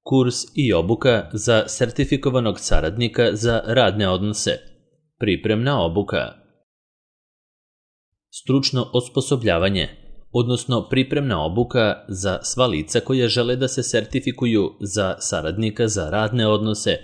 Kurs i obuka za sertifikovanog saradnika za radne odnose. Pripremna obuka. Stručno osposobljavanje, odnosno pripremna obuka za sva lica koja žele da se sertifikuju za saradnika za radne odnose,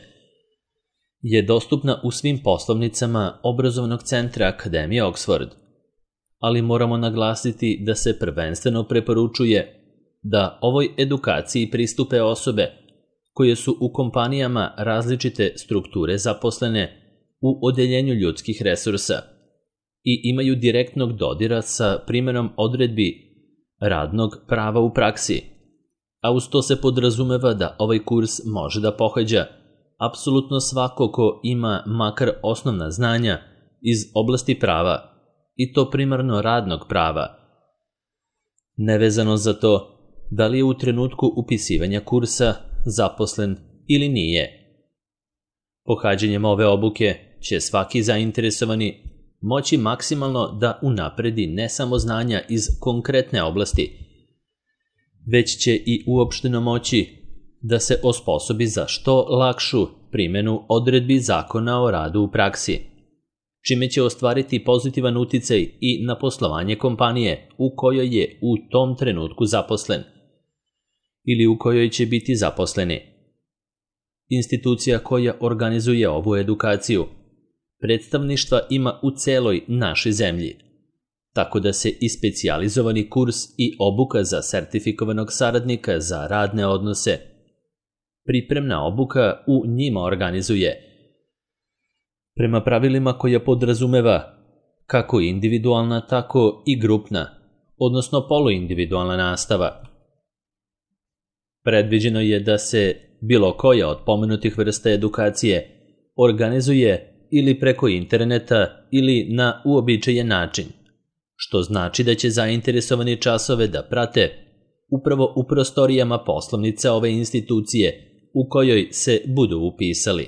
je dostupna u svim poslovnicama obrazovnog centra Akademije Oxford, ali moramo naglasiti da se prvenstveno preporučuje da ovoj edukaciji pristupe osobe koje su u kompanijama različite strukture zaposlene u odeljenju ljudskih resursa i imaju direktnog dodira sa primjenom odredbi radnog prava u praksi, a uz to se podrazumeva da ovaj kurs može da pohađa apsolutno svako ko ima makar osnovna znanja iz oblasti prava, i to primarno radnog prava, nevezano za to da li je u trenutku upisivanja kursa zaposlen ili nije. Pohađanjem ove obuke će svaki zainteresovani moći maksimalno da unapredi ne samo znanja iz konkretne oblasti, već će i uopšteno moći da se osposobi za što lakšu primjenu odredbi zakona o radu u praksi, čime će ostvariti pozitivan uticaj i na poslovanje kompanije u kojoj je u tom trenutku zaposlen ili u kojoj će biti zaposleni. Institucija koja organizuje ovu edukaciju predstavništva ima u celoj našoj zemlji, tako da se i specijalizovani kurs i obuka za sertifikovanog saradnika za radne odnose, pripremna obuka u njima organizuje, prema pravilima koja podrazumeva kako individualna, tako i grupna, odnosno poluindividualna nastava. Predviđeno je da se bilo koja od pomenutih vrsta edukacije organizuje ili preko interneta ili na uobičajen način, što znači da će zainteresovani časove da prate upravo u prostorijama poslovnice ove institucije u kojoj se budu upisali.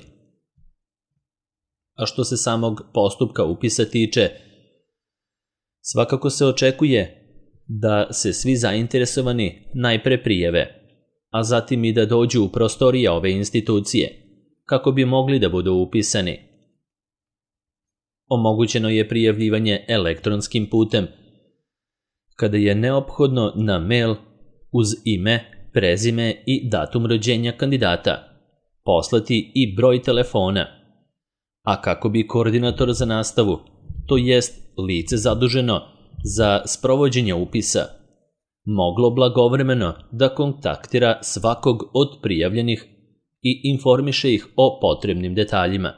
A što se samog postupka upisa tiče, svakako se očekuje da se svi zainteresovani najpre prijave, a zatim i da dođu u prostorije ove institucije, kako bi mogli da budu upisani. Omogućeno je prijavljivanje elektronskim putem, kada je neophodno na mail uz ime, prezime i datum rođenja kandidata poslati i broj telefona, a kako bi koordinator za nastavu, to jest lice zaduženo za sprovođenje upisa, moglo blagovremeno da kontaktira svakog od prijavljenih i informiše ih o potrebnim detaljima.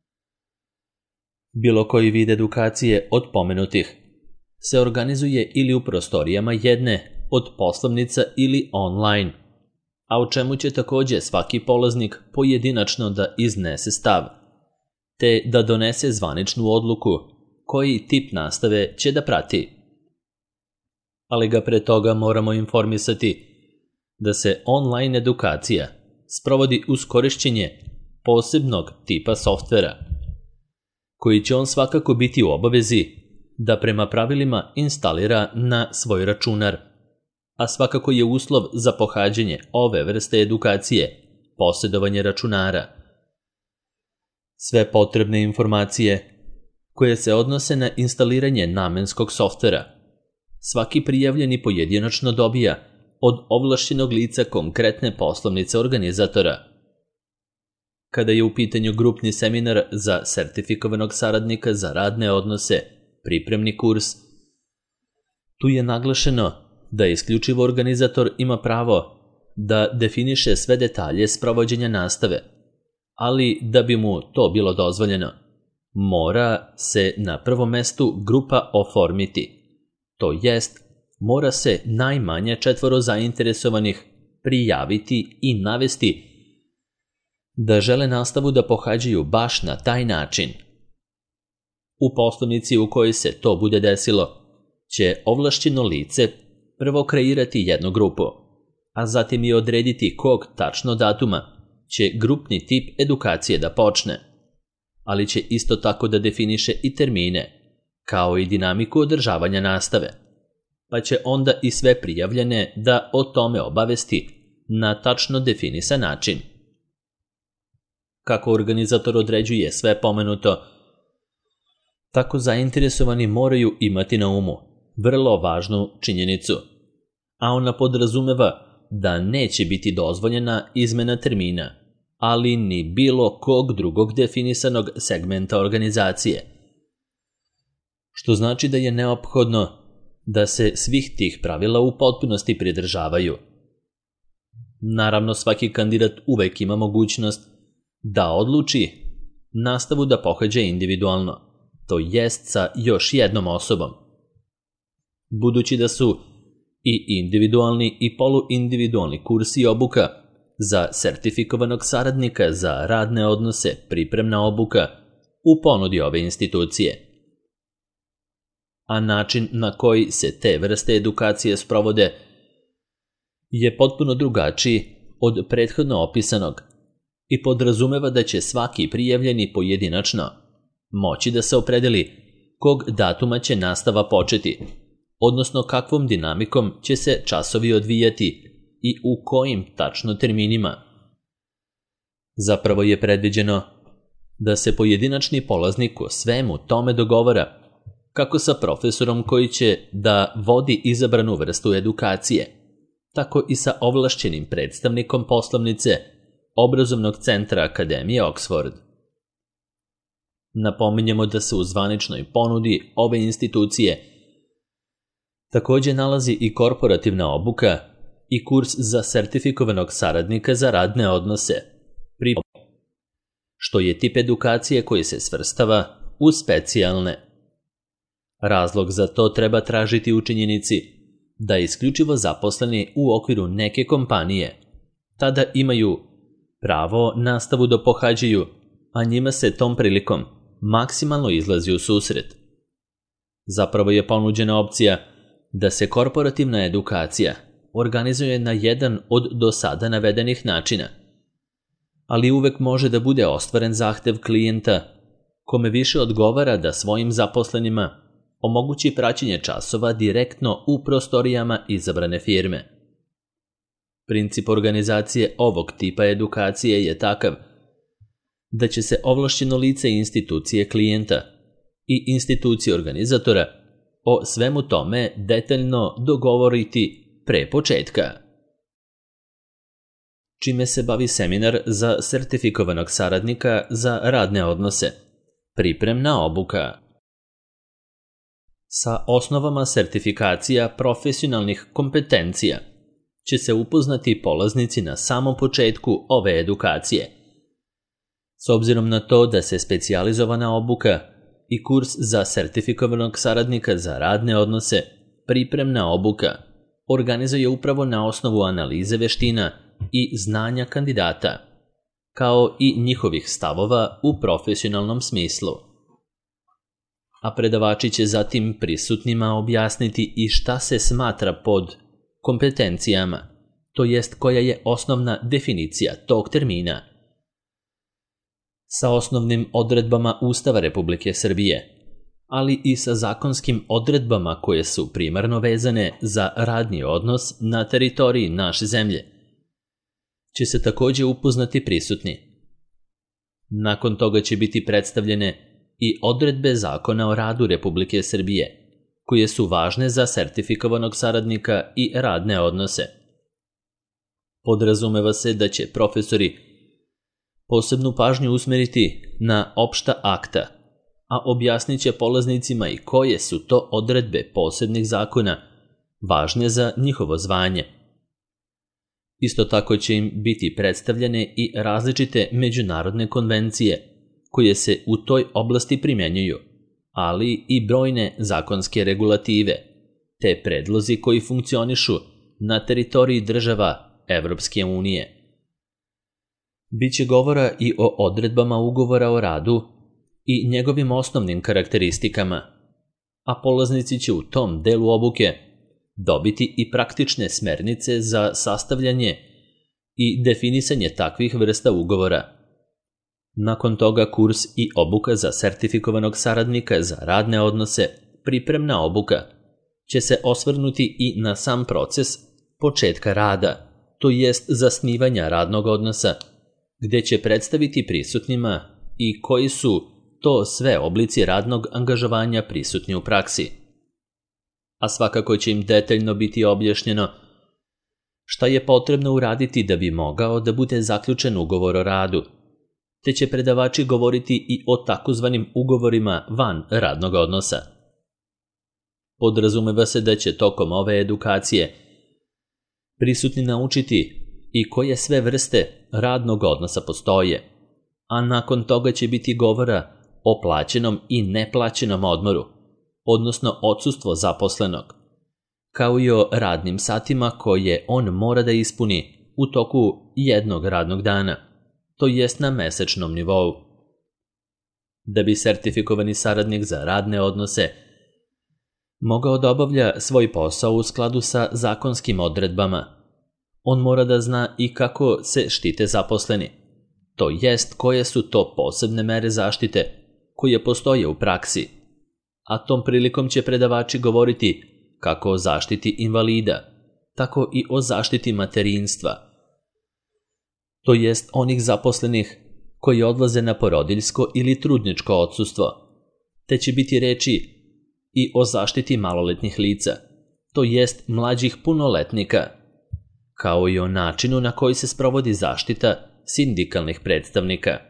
Bilo koji vid edukacije od pomenutih se organizuje ili u prostorijama jedne od poslovnica ili online, a o čemu će takođe svaki polaznik pojedinačno da iznese stav, te da donese zvaničnu odluku koji tip nastave će da prati. Ali ga pre toga moramo informisati da se online edukacija sprovodi uz korišćenje posebnog tipa softvera, koji će on svakako biti u obavezi da prema pravilima instalira na svoj računar, a svakako je uslov za pohađanje ove vrste edukacije posjedovanje računara. Sve potrebne informacije koje se odnose na instaliranje namenskog softvera svaki prijavljeni pojedinačno dobija od ovlašćenog lica konkretne poslovnice organizatora. Kada je u pitanju grupni seminar za sertifikovanog saradnika za radne odnose, pripremni kurs, tu je naglašeno da isključivo organizator ima pravo da definiše sve detalje sprovođenja nastave, ali da bi mu to bilo dozvoljeno, mora se na prvom mestu grupa oformiti, to jest mora se najmanje 4 zainteresovanih prijaviti i navesti da žele nastavu da pohađaju baš na taj način. U poslovnici u kojoj se to bude desilo, će ovlašćeno lice prvo kreirati jednu grupu, a zatim i odrediti kog tačno datuma će grupni tip edukacije da počne, ali će isto tako da definiše i termine, kao i dinamiku održavanja nastave, pa će onda i sve prijavljene da o tome obavesti na tačno definisan način. Kako organizator određuje sve pomenuto, tako zainteresovani moraju imati na umu vrlo važnu činjenicu, a ona podrazumeva da neće biti dozvoljena izmena termina, ali ni bilo kog drugog definisanog segmenta organizacije. Što znači da je neophodno da se svih tih pravila u potpunosti pridržavaju. Naravno, svaki kandidat uvek ima mogućnost da odluči nastavu da pohađa individualno, to jest sa još jednom osobom. Budući da su i individualni i poluindividualni kursi i obuka za sertifikovanog saradnika za radne odnose pripremna obuka u ponudi ove institucije. A način na koji se te vrste edukacije sprovode je potpuno drugačiji od prethodno opisanog i podrazumeva da će svaki prijavljeni pojedinačno moći da se opredeli kog datuma će nastava početi, odnosno kakvom dinamikom će se časovi odvijati i u kojim tačno terminima. Zapravo je predviđeno da se pojedinačni polaznik o svemu tome dogovara, kako sa profesorom koji će da vodi izabranu vrstu edukacije, tako i sa ovlašćenim predstavnikom poslovnice obrazovnog centra Akademije Oxford. Napominjemo da se u zvaničnoj ponudi ove institucije takođe nalazi i korporativna obuka i kurs za sertifikovanog saradnika za radne odnose, što je tip edukacije koji se svrstava u specijalne. Razlog za to treba tražiti u činjenici da isključivo zaposleni u okviru neke kompanije tada imaju pravo nastavu da pohađaju, a njima se tom prilikom maksimalno izlazi u susret. Zapravo je ponuđena opcija da se korporativna edukacija organizuje na jedan od do sada navedenih načina, ali uvek može da bude ostvaren zahtev klijenta kome više odgovara da svojim zaposlenima omogući praćenje časova direktno u prostorijama izabrane firme. Princip organizacije ovog tipa edukacije je takav da će se ovlašćeno lice institucije klijenta i institucije organizatora o svemu tome detaljno dogovoriti pre početka. Čime se bavi seminar za sertifikovanog saradnika za radne odnose? Pripremna obuka. Sa osnovama sertifikacija profesionalnih kompetencija će se upoznati polaznici na samom početku ove edukacije. S obzirom na to da se specijalizovana obuka i kurs za sertifikovanog saradnika za radne odnose, pripremna obuka, organizuje upravo na osnovu analize veština i znanja kandidata, kao i njihovih stavova u profesionalnom smislu. A predavači će zatim prisutnima objasniti i šta se smatra pod kompetencijama, to jest koja je osnovna definicija tog termina. Sa osnovnim odredbama Ustava Republike Srbije, ali i sa zakonskim odredbama koje su primarno vezane za radni odnos na teritoriji naše zemlje, će se takođe upoznati prisutni. Nakon toga će biti predstavljene i odredbe Zakona o radu Republike Srbije, koje su važne za sertifikovanog saradnika i radne odnose. Podrazumeva se da će profesori posebnu pažnju usmeriti na opšta akta, a objasnit će polaznicima i koje su to odredbe posebnih zakona važne za njihovo zvanje. Isto tako će im biti predstavljene i različite međunarodne konvencije koje se u toj oblasti primjenjuju, ali i brojne zakonske regulative, te predlozi koji funkcionišu na teritoriji država Evropske unije. Biće govora i o odredbama ugovora o radu i njegovim osnovnim karakteristikama, a polaznici će u tom delu obuke dobiti i praktične smernice za sastavljanje i definisanje takvih vrsta ugovora. Nakon toga kurs i obuka za sertifikovanog saradnika za radne odnose, pripremna obuka, će se osvrnuti i na sam proces početka rada, to jest zasnivanja radnog odnosa, gdje će predstaviti prisutnima i koji su to sve oblici radnog angažovanja prisutni u praksi. A svakako će im detaljno biti objašnjeno šta je potrebno uraditi da bi mogao da bude zaključen ugovor o radu, te će predavači govoriti i o takozvanim ugovorima van radnog odnosa. Podrazumeva se da će tokom ove edukacije prisutni naučiti i koje sve vrste radnog odnosa postoje, a nakon toga će biti govora o plaćenom i neplaćenom odmoru, odnosno odsustvo zaposlenog, kao i o radnim satima koje on mora da ispuni u toku jednog radnog dana, to jest na mesečnom nivou. Da bi sertifikovani saradnik za radne odnose mogao da obavlja svoj posao u skladu sa zakonskim odredbama, on mora da zna i kako se štite zaposleni, to jest koje su to posebne mere zaštite koje postoje u praksi, a tom prilikom će predavači govoriti kako o zaštiti invalida, tako i o zaštiti materinstva, to jest onih zaposlenih koji odlaze na porodiljsko ili trudničko odsustvo, te će biti reči i o zaštiti maloletnih lica, to jest mlađih punoletnika, kao i o načinu na koji se sprovodi zaštita sindikalnih predstavnika.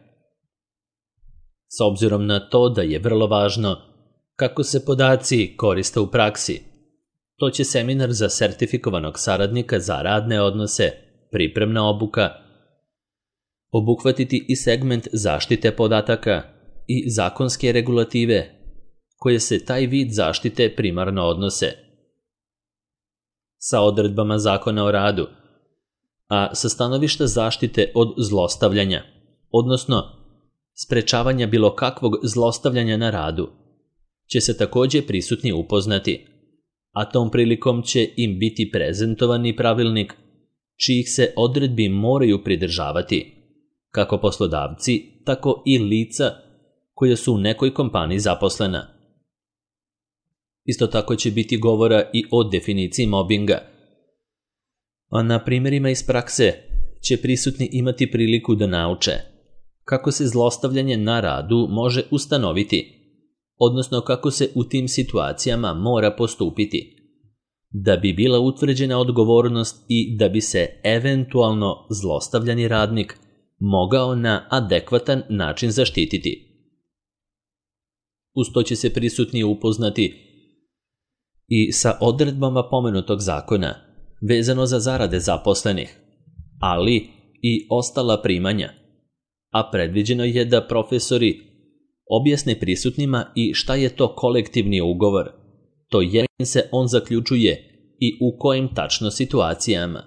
S obzirom na to da je vrlo važno kako se podaci koriste u praksi, to će seminar za sertifikovanog saradnika za radne odnose, pripremna obuka, obuhvatiti i segment zaštite podataka i zakonske regulative koje se taj vid zaštite primarno odnose. Sa odredbama Zakona o radu, a sa stanovišta zaštite od zlostavljanja, odnosno sprečavanja bilo kakvog zlostavljanja na radu, će se također prisutni upoznati, a tom prilikom će im biti prezentovani pravilnik čijih se odredbi moraju pridržavati, kako poslodavci, tako i lica koja su u nekoj kompaniji zaposlena. Isto tako će biti govora i o definiciji mobinga, a na primjerima iz prakse će prisutni imati priliku da nauče kako se zlostavljanje na radu može ustanoviti, odnosno kako se u tim situacijama mora postupiti, da bi bila utvrđena odgovornost i da bi se eventualno zlostavljani radnik mogao na adekvatan način zaštititi. Uz to će se prisutni upoznati i sa odredbama pomenutog zakona vezano za zarade zaposlenih, ali i ostala primanja, a predviđeno je da profesori objasne prisutnima i šta je to kolektivni ugovor, to je se on zaključuje i u kojim tačno situacijama.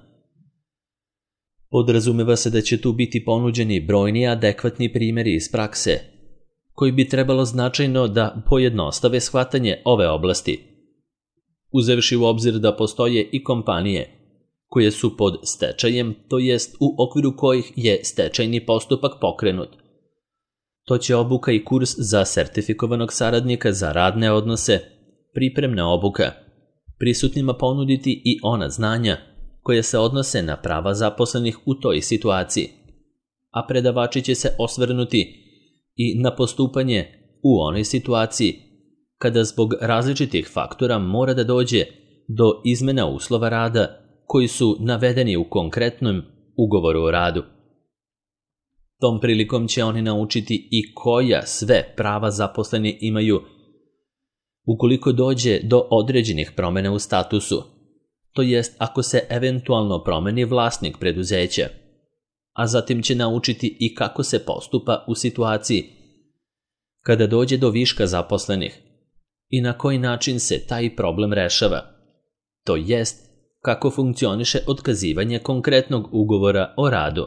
Podrazumeva se da će tu biti ponuđeni brojni adekvatni primjeri iz prakse, koji bi trebalo značajno da pojednostave shvatanje ove oblasti, uzevši u obzir da postoje i kompanije koje su pod stečajem, to jest u okviru kojih je stečajni postupak pokrenut. To će obuka i kurs za sertifikovanog saradnika za radne odnose, pripremna obuka, prisutnima ponuditi i ona znanja koje se odnose na prava zaposlenih u toj situaciji, a predavači će se osvrnuti i na postupanje u onoj situaciji kada zbog različitih faktora mora da dođe do izmena uslova rada koji su navedeni u konkretnom ugovoru o radu. Tom prilikom će oni naučiti i koja sve prava zaposleni imaju ukoliko dođe do određenih promjena u statusu, to jest ako se eventualno promeni vlasnik preduzeća, a zatim će naučiti i kako se postupa u situaciji kada dođe do viška zaposlenih i na koji način se taj problem rešava, to jest kako funkcioniše otkazivanje konkretnog ugovora o radu.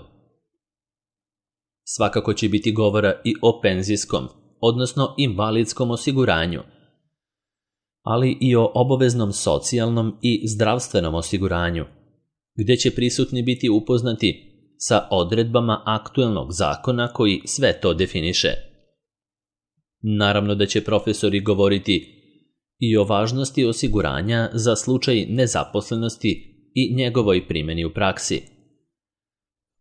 Svakako će biti govora i o penzijskom, odnosno invalidskom osiguranju, ali i o obaveznom socijalnom i zdravstvenom osiguranju, gdje će prisutni biti upoznati sa odredbama aktuelnog zakona koji sve to definiše. Naravno da će profesori govoriti i o važnosti osiguranja za slučaj nezaposlenosti i njegovoj primjeni u praksi,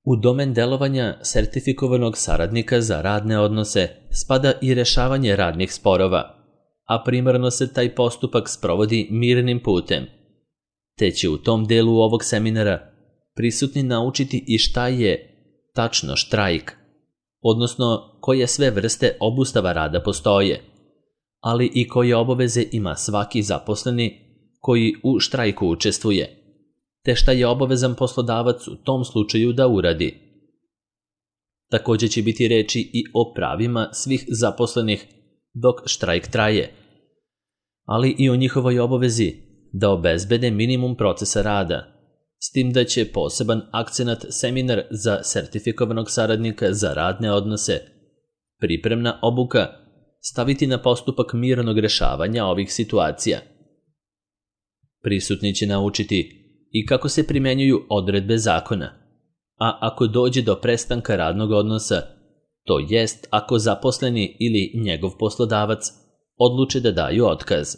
U domen delovanja sertifikovanog saradnika za radne odnose spada i rešavanje radnih sporova, a primarno se taj postupak sprovodi mirnim putem. Te će u tom delu ovog seminara prisutni naučiti i šta je tačno štrajk, odnosno koje sve vrste obustava rada postoje, ali i koje obaveze ima svaki zaposleni koji u štrajku učestvuje, te šta je obavezan poslodavac u tom slučaju da uradi. Također će biti reči i o pravima svih zaposlenih dok štrajk traje, ali i o njihovoj obavezi da obezbede minimum procesa rada, s tim da će poseban akcenat seminar za sertifikovanog saradnika za radne odnose, pripremna obuka, staviti na postupak mirnog rešavanja ovih situacija. Prisutni će naučiti i kako se primenjuju odredbe zakona, a ako dođe do prestanka radnog odnosa, to jest ako zaposleni ili njegov poslodavac odluče da daju otkaz.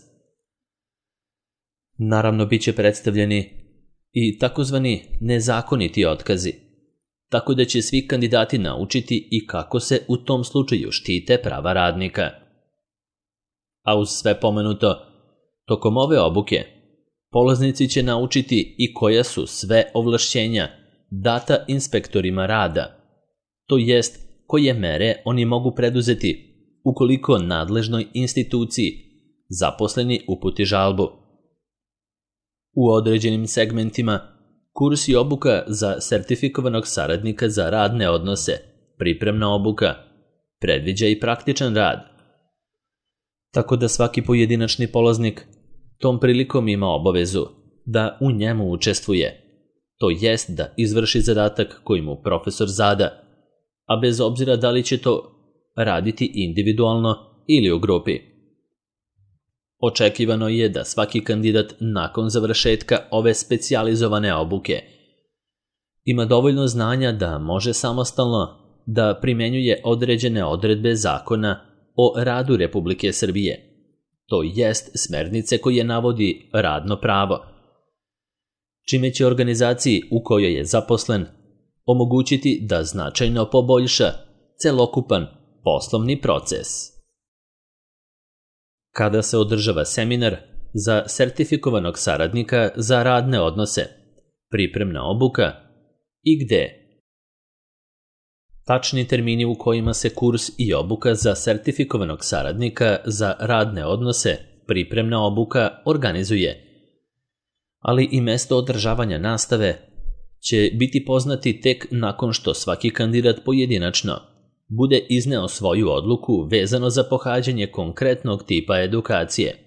Naravno, bit će predstavljeni i takozvani nezakoniti otkazi, tako da će svi kandidati naučiti i kako se u tom slučaju štite prava radnika. A uz sve pomenuto, tokom ove obuke, polaznici će naučiti i koja su sve ovlašćenja data inspektorima rada, to jest koje mere oni mogu preduzeti ukoliko nadležnoj instituciji zaposleni uputi žalbu. U određenim segmentima, kurs i obuka za sertifikovanog saradnika za radne odnose, pripremna obuka, predviđa i praktičan rad, tako da svaki pojedinačni polaznik tom prilikom ima obavezu da u njemu učestvuje, to jest da izvrši zadatak koji mu profesor zada, a bez obzira da li će to raditi individualno ili u grupi. Očekivano je da svaki kandidat nakon završetka ove specijalizovane obuke ima dovoljno znanja da može samostalno da primenjuje određene odredbe zakona o radu Republike Srbije, to jest smernice koje navodi radno pravo, čime će organizaciji u kojoj je zaposlen omogućiti da značajno poboljša celokupan poslovni proces. Kada se održava seminar za sertifikovanog saradnika za radne odnose, pripremna obuka i gde? Tačni termini u kojima se kurs i obuka za sertifikovanog saradnika za radne odnose, pripremna obuka organizuje, ali i mesto održavanja nastave će biti poznati tek nakon što svaki kandidat pojedinačno bude izneo svoju odluku vezano za pohađanje konkretnog tipa edukacije.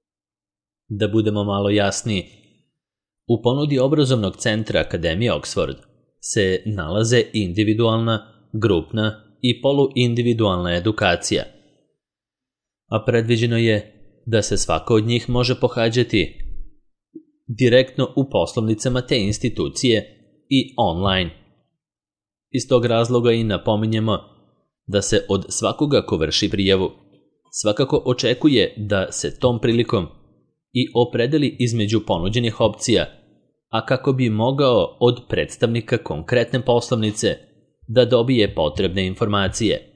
Da budemo malo jasniji, u ponudi obrazovnog centra Akademije Oxford se nalaze individualna, grupna i poluindividualna edukacija, a predviđeno je da se svaka od njih može pohađati direktno u poslovnicama te institucije i online. Iz tog razloga i napominjemo da se od svakoga ko vrši prijavu svakako očekuje da se tom prilikom i opredeli između ponuđenih opcija, a kako bi mogao od predstavnika konkretne poslovnice da dobije potrebne informacije.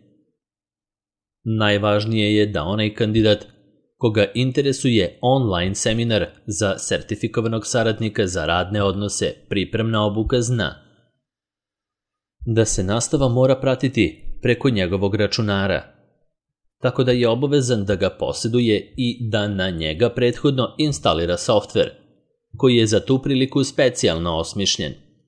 Najvažnije je da onaj kandidat koga interesuje online seminar za sertifikovanog saradnika za radne odnose, pripremna obuka zna da se nastava mora pratiti preko njegovog računara, tako da je obavezan da ga posjeduje i da na njega prethodno instalira softver, koji je za tu priliku specijalno osmišljen.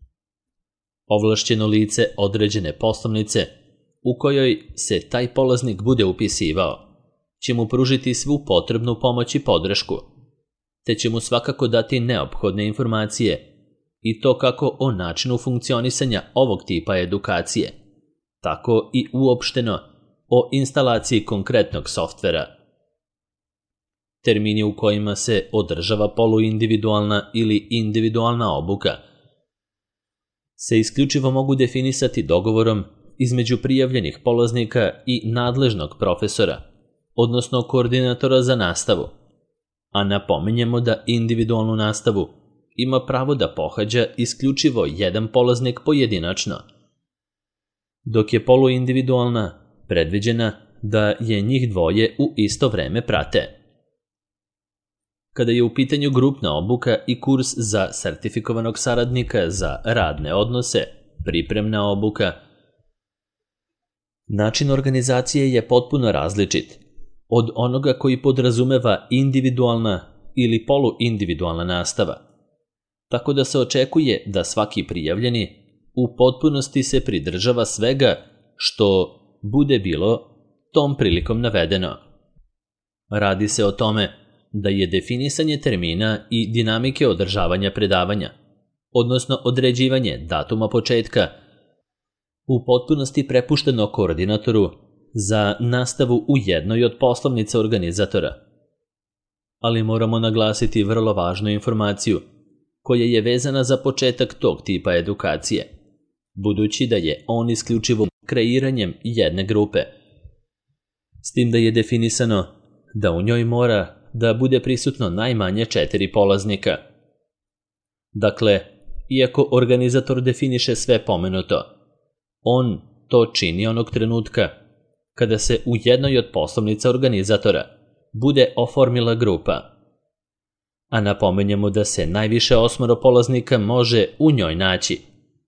Ovlašćeno lice određene poslovnice u kojoj se taj polaznik bude upisivao će mu pružiti svu potrebnu pomoć i podršku, te će mu svakako dati neophodne informacije i to kako o načinu funkcionisanja ovog tipa edukacije, tako i uopšteno o instalaciji konkretnog softvera. Termini u kojima se održava poluindividualna ili individualna obuka se isključivo mogu definisati dogovorom između prijavljenih polaznika i nadležnog profesora, odnosno koordinatora za nastavu, a napominjemo da individualnu nastavu ima pravo da pohađa isključivo jedan polaznik pojedinačno, dok je poluindividualna predviđena da je njih dvoje u isto vreme prate. Kada je u pitanju grupna obuka i kurs za sertifikovanog saradnika za radne odnose, pripremna obuka, način organizacije je potpuno različit od onoga koji podrazumeva individualna ili poluindividualna nastava, tako da se očekuje da svaki prijavljeni u potpunosti se pridržava svega što bude bilo tom prilikom navedeno. Radi se o tome da je definisanje termina i dinamike održavanja predavanja, odnosno određivanje datuma početka, u potpunosti prepušteno koordinatoru za nastavu u jednoj od poslovnica organizatora. Ali moramo naglasiti vrlo važnu informaciju koja je vezana za početak tog tipa edukacije, budući da je on isključivo kreiranjem jedne grupe, s tim da je definisano da u njoj mora da bude prisutno najmanje 4 polaznika. Dakle, iako organizator definiše sve pomenuto, on to čini onog trenutka kada se u jednoj od poslovnica organizatora bude oformila grupa. A napomenjemo da se najviše 8 polaznika može u njoj naći.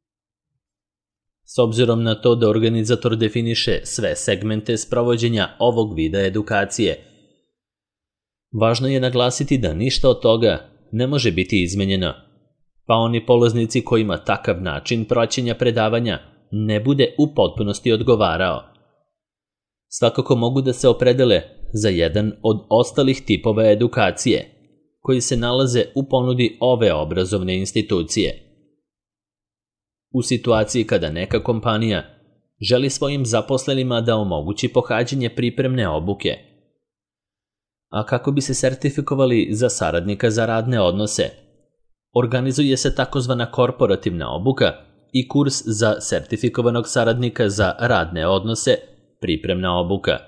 S obzirom na to da organizator definiše sve segmente sprovođenja ovog vida edukacije, važno je naglasiti da ništa od toga ne može biti izmenjeno, pa oni polaznici kojima takav način praćenja predavanja ne bude u potpunosti odgovarao, svakako mogu da se opredele za jedan od ostalih tipova edukacije koji se nalaze u ponudi ove obrazovne institucije. U situaciji kada neka kompanija želi svojim zaposlenima da omogući pohađanje pripremne obuke, a kako bi se sertifikovali za saradnika za radne odnose, organizuje se takozvana korporativna obuka i kurs za sertifikovanog saradnika za radne odnose, pripremna obuka.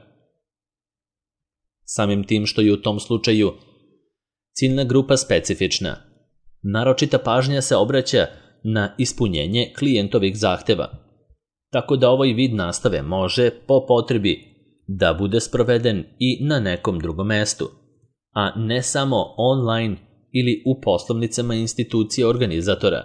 Samim tim što je u tom slučaju ciljna grupa specifična, naročita pažnja se obraća na ispunjenje klijentovih zahteva, tako da ovaj vid nastave može, po potrebi, da bude sproveden i na nekom drugom mestu, a ne samo online ili u poslovnicama institucije organizatora.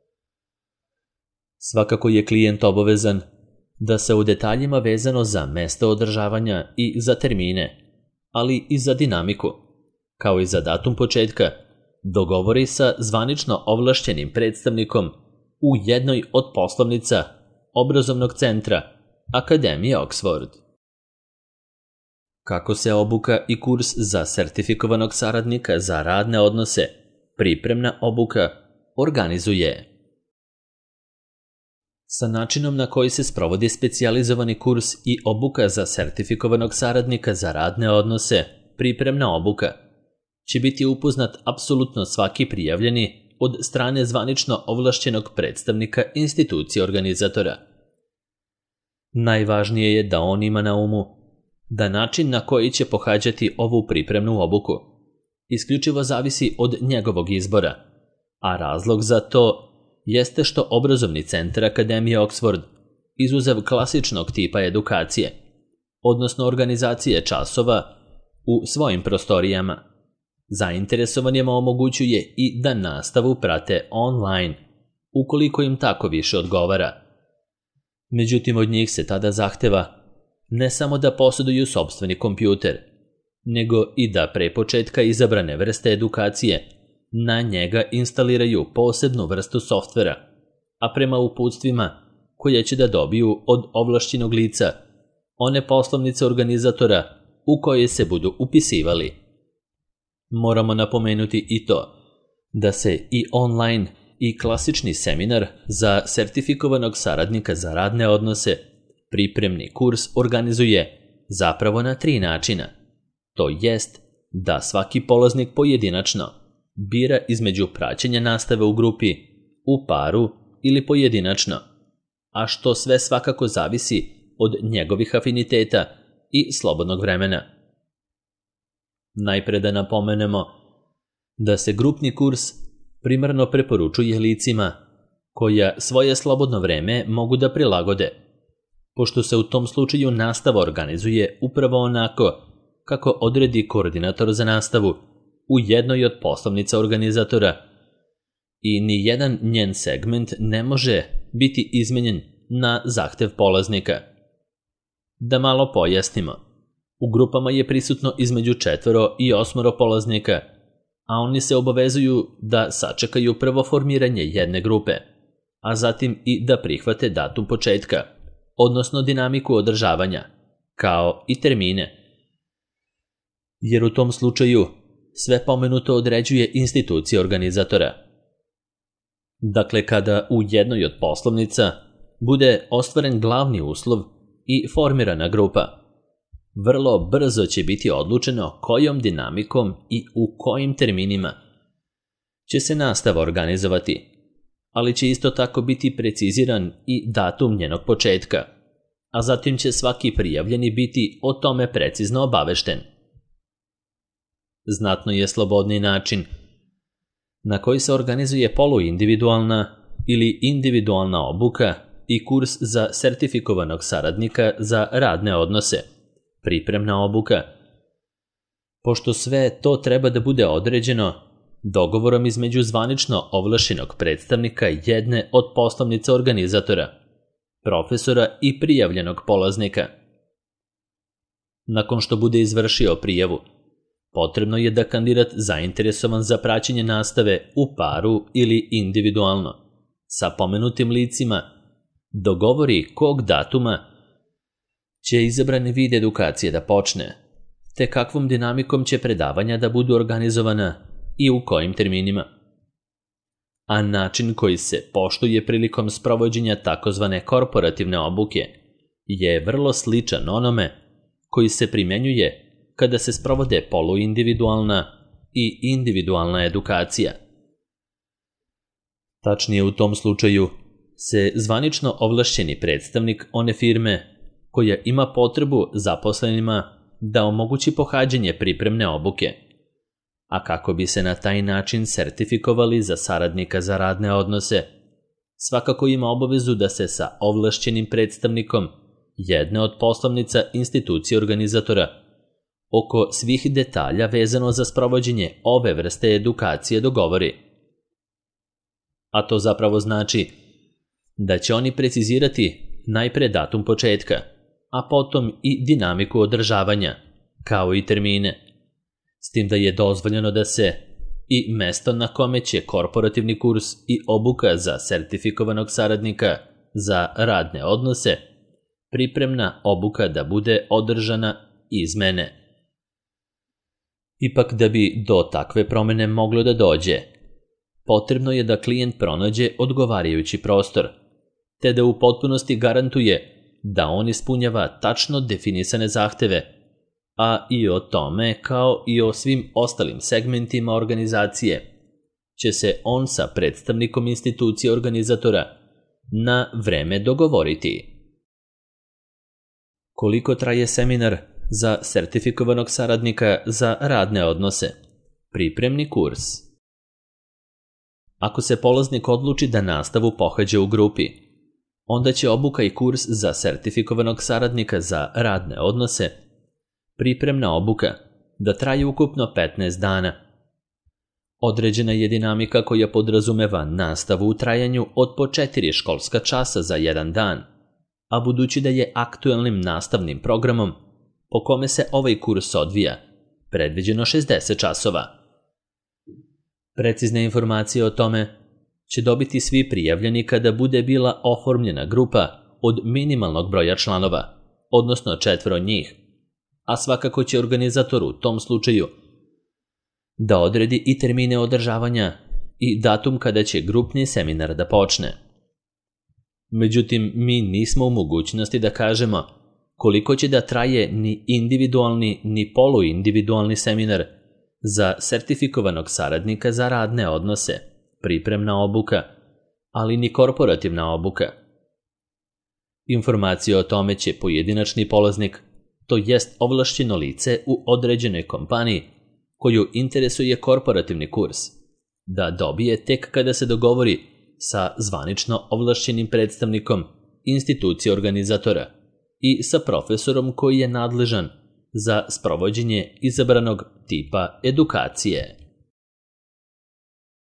Svakako je klijent obavezan da se u detaljima vezano za mesto održavanja i za termine, ali i za dinamiku, kao i za datum početka, dogovori sa zvanično ovlašćenim predstavnikom u jednoj od poslovnica obrazovnog centra Akademije Oxford. Kako se obuka i kurs za sertifikovanog saradnika za radne odnose, pripremna obuka, organizuje? Sa načinom na koji se sprovodi specijalizovani kurs i obuka za sertifikovanog saradnika za radne odnose, pripremna obuka, će biti upoznat apsolutno svaki prijavljeni od strane zvanično ovlašćenog predstavnika institucije organizatora. Najvažnije je da on ima na umu da način na koji će pohađati ovu pripremnu obuku isključivo zavisi od njegovog izbora, a razlog za to jeste što obrazovni centar Akademije Oxford, izuzev klasičnog tipa edukacije, odnosno organizacije časova u svojim prostorijama, zainteresovanima omogućuje i da nastavu prate online, ukoliko im tako više odgovara. Međutim, od njih se tada zahteva ne samo da posjeduju sopstveni kompjuter, nego i da pre početka izabrane vrste edukacije na njega instaliraju posebnu vrstu softvera, a prema uputstvima koje će da dobiju od ovlašćenog lica, one poslovnice organizatora u koje se budu upisivali. Moramo napomenuti i to da se i online i klasični seminar za sertifikovanog saradnika za radne odnose, pripremni kurs, organizuje zapravo na 3 načina. To jest da svaki polaznik pojedinačno bira između praćenja nastave u grupi, u paru ili pojedinačno, a što sve svakako zavisi od njegovih afiniteta i slobodnog vremena. Najpre da napomenemo da se grupni kurs primarno preporučuje licima koja svoje slobodno vreme mogu da prilagode, pošto se u tom slučaju nastava organizuje upravo onako kako odredi koordinator za nastavu u jednoj od poslovnica organizatora i ni jedan njen segment ne može biti izmenjen na zahtev polaznika. Da malo pojasnimo, u grupama je prisutno između 4 i 8 polaznika, a oni se obavezuju da sačekaju prvo formiranje jedne grupe, a zatim i da prihvate datum početka, odnosno dinamiku održavanja, kao i termine. Jer u tom slučaju sve pomenuto određuje institucija organizatora. Dakle, kada u jednoj od poslovnica bude ostvaren glavni uslov i formirana grupa, vrlo brzo će biti odlučeno kojom dinamikom i u kojim terminima će se nastava organizovati, ali će isto tako biti preciziran i datum njenog početka, a zatim će svaki prijavljeni biti o tome precizno obavešten. Znatno je slobodniji način na koji se organizuje poluindividualna ili individualna obuka i kurs za sertifikovanog saradnika za radne odnose, pripremna obuka, pošto sve to treba da bude određeno dogovorom između zvanično ovlašćenog predstavnika jedne od poslovnica organizatora, profesora i prijavljenog polaznika. Nakon što bude izvršio prijavu, potrebno je da kandidat zainteresovan za praćenje nastave u paru ili individualno sa pomenutim licima dogovori kog datuma će izabrani vid edukacije da počne, te kakvom dinamikom će predavanja da budu organizovana i u kojim terminima. A način koji se poštuje prilikom sprovođenja takozvane korporativne obuke je vrlo sličan onome koji se primenjuje kada se sprovode poluindividualna i individualna edukacija. Tačnije, u tom slučaju se zvanično ovlašćeni predstavnik one firme koja ima potrebu zaposlenima da omogući pohađanje pripremne obuke, a kako bi se na taj način sertifikovali za saradnika za radne odnose, svakako ima obavezu da se sa ovlašćenim predstavnikom jedne od poslovnica institucije organizatora oko svih detalja vezano za sprovođenje ove vrste edukacije dogovori. A to zapravo znači da će oni precizirati najpre datum početka, a potom i dinamiku održavanja, kao i termine, s tim da je dozvoljeno da se i mesto na kome će korporativni kurs i obuka za sertifikovanog saradnika za radne odnose, pripremna obuka da bude održana izmene. Ipak, da bi do takve promene moglo da dođe, potrebno je da klijent pronađe odgovarajući prostor, te da u potpunosti garantuje da on ispunjava tačno definisane zahteve, a i o tome, kao i o svim ostalim segmentima organizacije, će se on sa predstavnikom institucije organizatora na vreme dogovoriti. Koliko traje seminar za sertifikovanog saradnika za radne odnose? Pripremni kurs. Ako se polaznik odluči da nastavu pohađa u grupi, onda će obuka i kurs za sertifikovanog saradnika za radne odnose, pripremna obuka, da traje ukupno 15 dana. Određena je dinamika koja podrazumeva nastavu u trajanju od po 4 školska časa za jedan dan, a budući da je aktuelnim nastavnim programom po kome se ovaj kurs odvija predviđeno 60 časova. Precizne informacije o tome će dobiti svi prijavljeni kada bude bila oformljena grupa od minimalnog broja članova, odnosno 4 njih, a svakako će organizator u tom slučaju da odredi i termine održavanja i datum kada će grupni seminar da počne. Međutim, mi nismo u mogućnosti da kažemo koliko će da traje ni individualni ni poluindividualni seminar za sertifikovanog saradnika za radne odnose, pripremna obuka, ali ni korporativna obuka. Informacije o tome će pojedinačni polaznik, to jest ovlašćeno lice u određenoj kompaniji koju interesuje korporativni kurs, da dobije tek kada se dogovori sa zvanično ovlašćenim predstavnikom institucije organizatora, i sa profesorom koji je nadležan za sprovođenje izabranog tipa edukacije.